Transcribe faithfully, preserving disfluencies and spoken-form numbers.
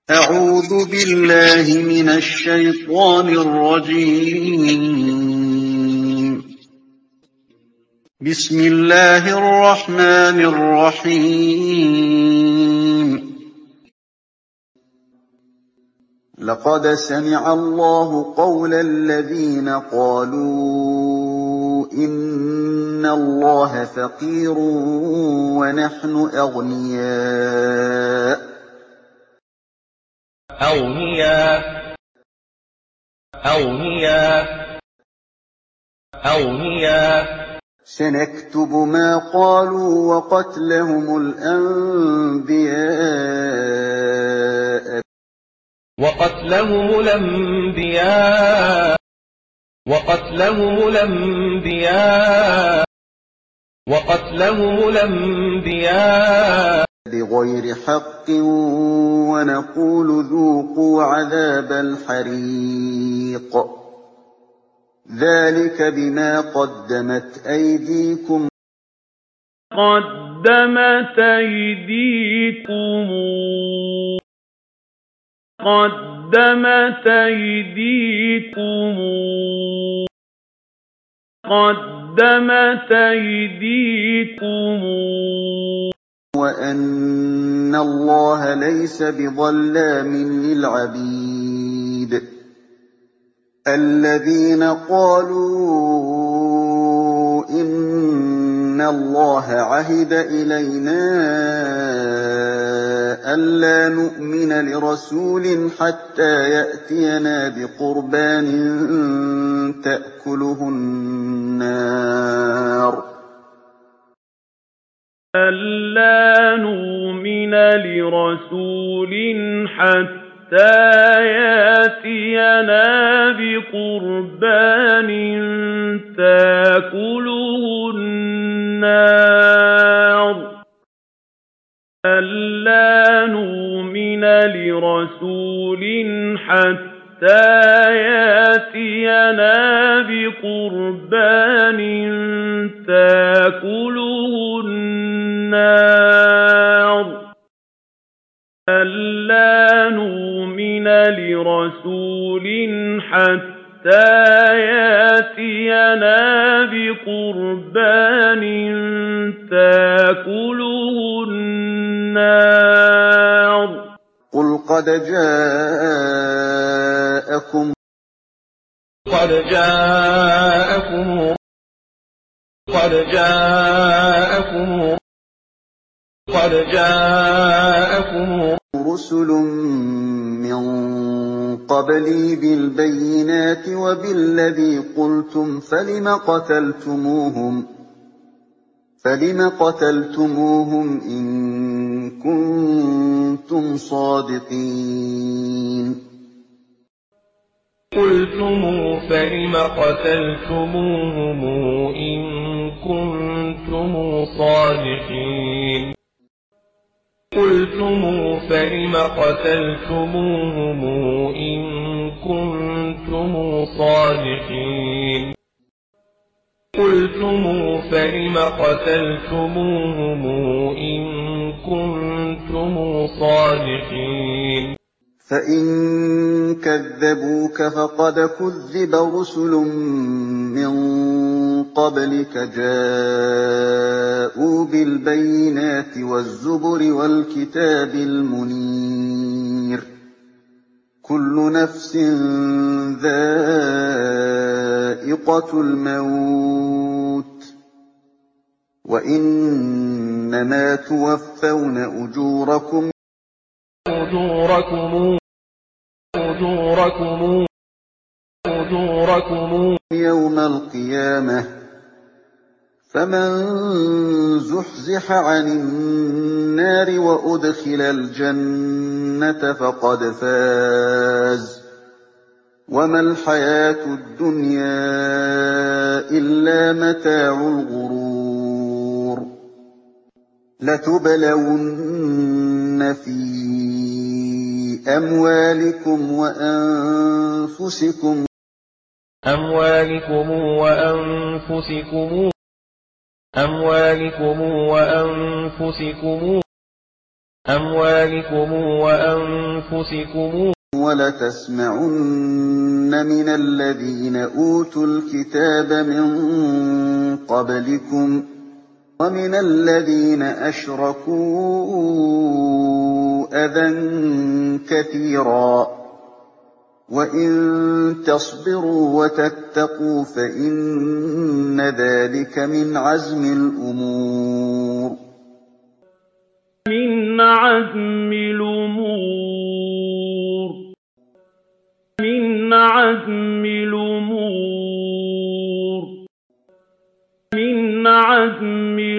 أعوذ بالله من الشيطان الرجيم. بسم الله الرحمن الرحيم. لقد سمع الله قول الذين قالوا إن الله فقير ونحن أغنياء أغنياء أغنياء أغنياء سنكتب ما قالوا وقتلهم الأنبياء وقتلهم الأنبياء وقتلهم الأنبياء وقتلهم الأنبياء بغير حق ونقول ذوقوا عذاب الحريق ذلك بما قدمت أيديكم قدمت أيديكم قدمت أيديكم قدمت أيديكم وأن الله ليس بظلام للعبيد الذين قالوا إن الله عهد إلينا ألا نؤمن لرسول حتى يأتينا بقربان تأكله النار ألا نؤمن لرسول حتى يأتينا بقربان تأكله النار ألا نؤمن لرسول حتى يأتينا بقربان تأكله النار ألا نؤمن لرسول حتى يأتينا بقربان تأكله النار قل قد جاءكم قد جاءكم قد جاءكم قد جاءكم رسل من قبلي بالبينات وبالذي قلتم فلم قتلتموهم فلم قتلتموهم إن كنتم صادقين قلتم فلم قتلتموهم إن كنتم صادقين قلتم فلم قتلتموهم إن كنتم صادقين قلتم فلم قتلتموهم إن كنتم صادقين فإن كذبوك فقد كذب رسل من قبلك جاءوا بالبينات والزبر والكتاب المنير كل نفس ذائقة الموت وإنما توفون أجوركم أجوركم أجوركم أجوركم يوم القيامة فمن زحزح عن النار وأدخل الجنة فقد فاز وما الحياة الدنيا إلا متاع الغرور لتبلون في أموالكم وأنفسكم أموالكم وأنفسكم أموالكم وأنفسكم أموالكم وأنفسكم وَلَتَسْمَعُنَّ مِنَ الَّذِينَ أُوتُوا الْكِتَابَ مِن قَبْلِكُمْ وَمِنَ الَّذِينَ أَشْرَكُوا أَذًى كَثِيرًا ۚ وَإِن تَصْبِرُوا وَتَتَّقُوا فَإِنَّ ذَٰلِكَ مِنْ عَزْمِ الْأُمُورِ مِنْ عَزْمِ الْأُمُورِ مِنْ عَزْمِ الْأُمُورِ مِنْ عَزْمِ